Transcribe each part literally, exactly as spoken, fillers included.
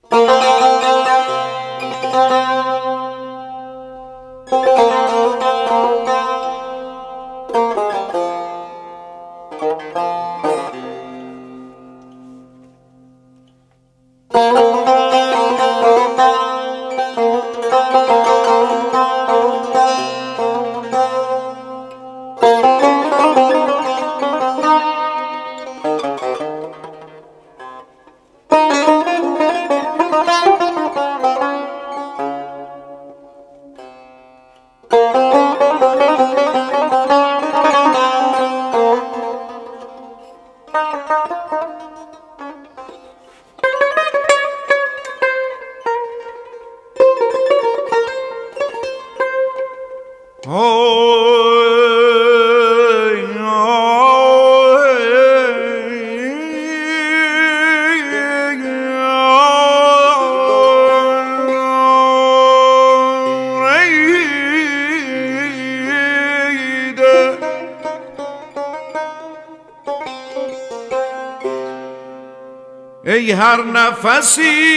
ای هر نفسی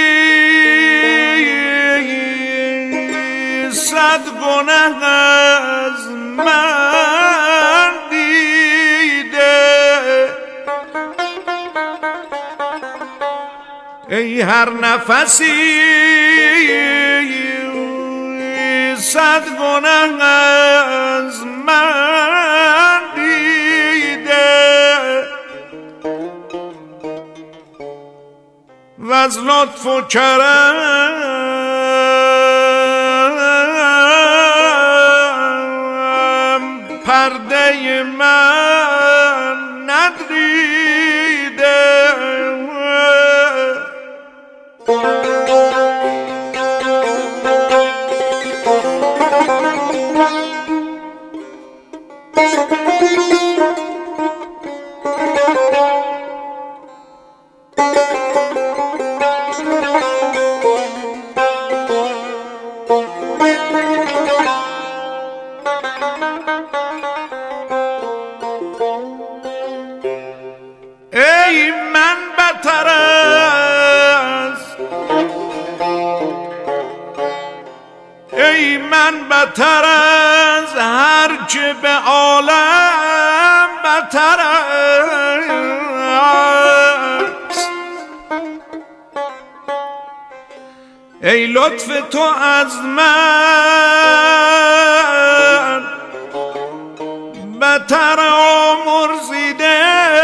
صد گنه از من دیده، ای هر نفسی صد گنه از من دیده، و از لطف و کرم پرده من ندریده. ای من بتر از ای من بتر از هرچه به عالم بتر است، ای لطف تو از من بتر آمرزیده.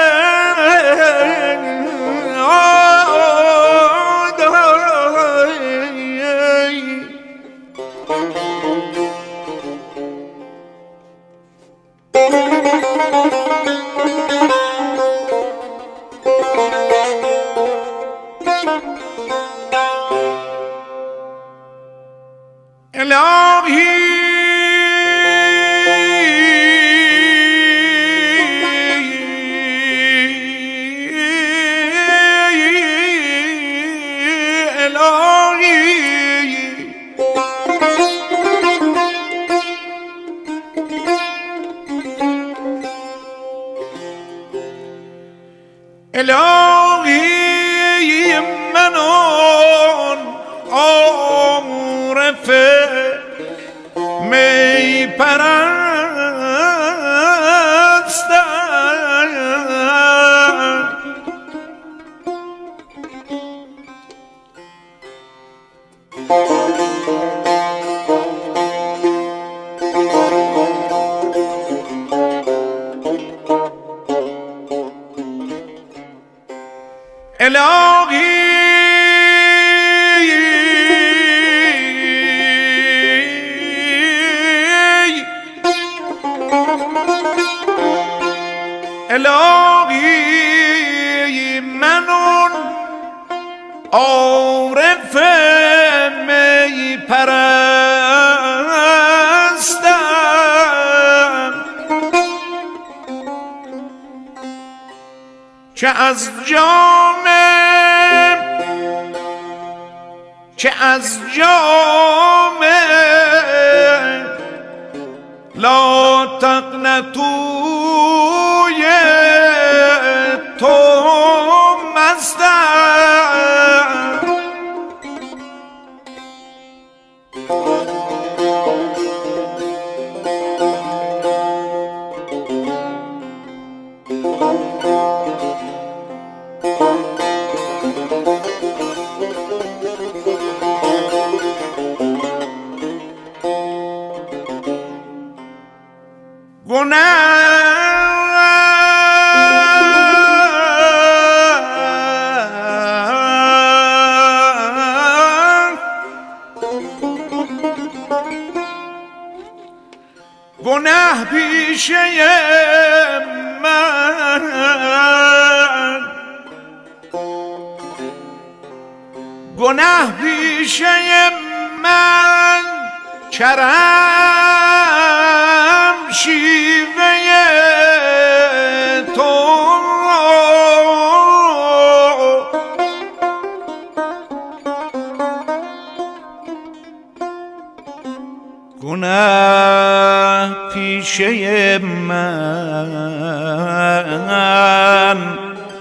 الهی الهی من آن عارف می پرستم، الهی الهی من اون عارف می پرستم، چه از جام چه از جام لا تقنطوی تو مستم، گناه پیشه من گناه پیشه من کرم شیوه تو گناه پیشه من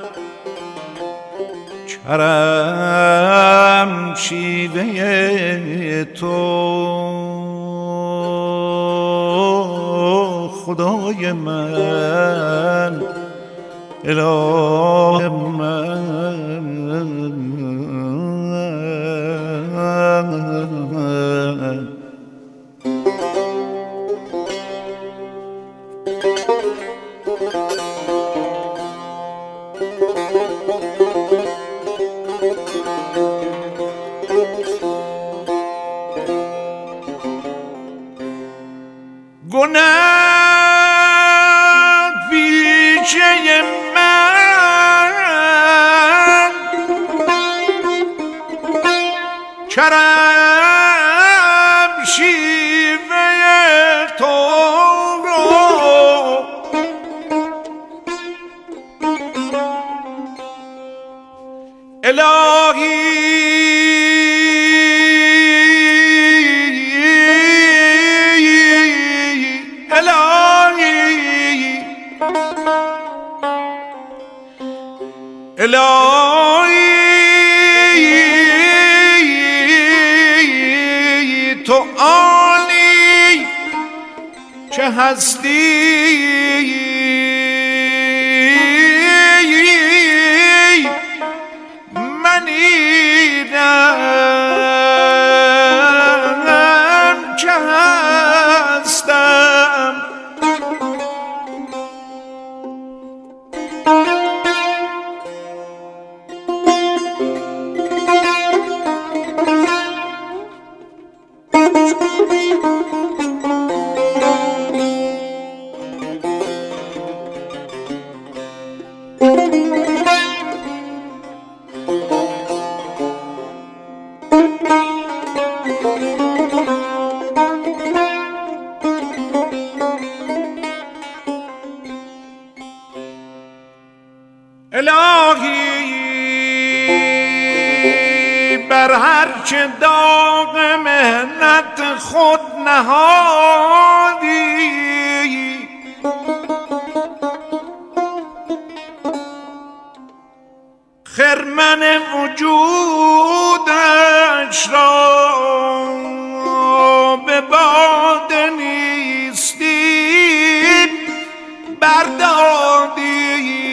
کرم شیوه تو خدای من اله من گناه پیشه من کرم شیوه تو الهی الهی تو آنی که هستی منیدم که هستم الهی بر هر چه داغ مهنت خود نهادی خرمن وجودش را به باد نیستی بردادی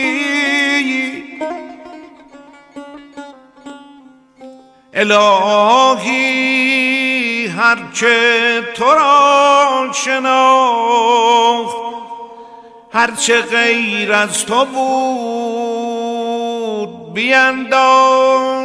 الهی هرچه تو را شناخت هرچه غیر از تو بود بینداز